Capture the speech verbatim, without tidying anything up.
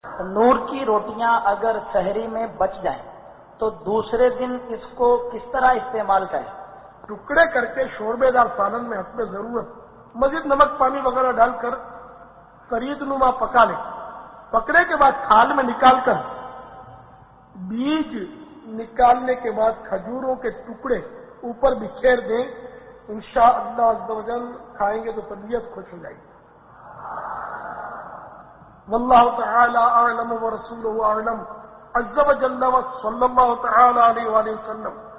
नूर की रोटियां अगर सहरी में बच जाएं तो दूसरे दिन इसको किस तरह इस्तेमाल करें? टुकड़े करके शोरबेदार सालन में हस्ब जरूरत मजीद नमक पानी वगैरह डालकर करीदनुमा पका लें। पकने के बाद थाल में निकालकर बीज निकालने के बाद खजूरों के टुकड़े ऊपर बिखेर दें। इंशाअल्लाह अज़्ज़ व जल खाएंगे तो तबीयत खुश हो जाएगी। वल्लाहु तआला अअलम व रसूलुहु अअलम। अज़्ज़ व जल्ल व सल्लल्लाहु तआला अलैहि व सल्लम।